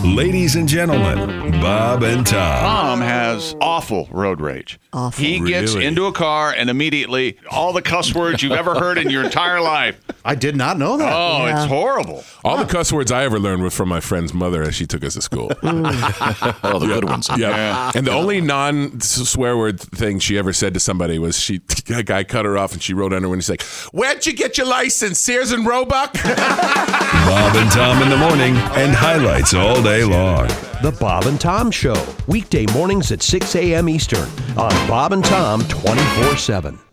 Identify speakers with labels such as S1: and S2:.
S1: Ladies and gentlemen, Bob and Tom.
S2: Tom has awful road rage.
S3: Awful.
S2: He gets
S4: Really?
S2: into a car and immediately all the cuss words you've ever heard in your entire life.
S5: I did not know that.
S2: Oh,
S3: Yeah.
S2: it's horrible.
S4: All the cuss words I ever learned were from my friend's mother as she took us to school.
S6: Oh, the good ones.
S4: Yeah. And the only non-swear word thing she ever said to somebody was a guy cut her off and she wrote under when he's like, "Where'd you get your license? Sears and Roebuck?"
S1: Bob and Tom in the morning and highlights all day long.
S7: The Bob and Tom Show, weekday mornings at 6 a.m. Eastern on Bob and Tom 24/7.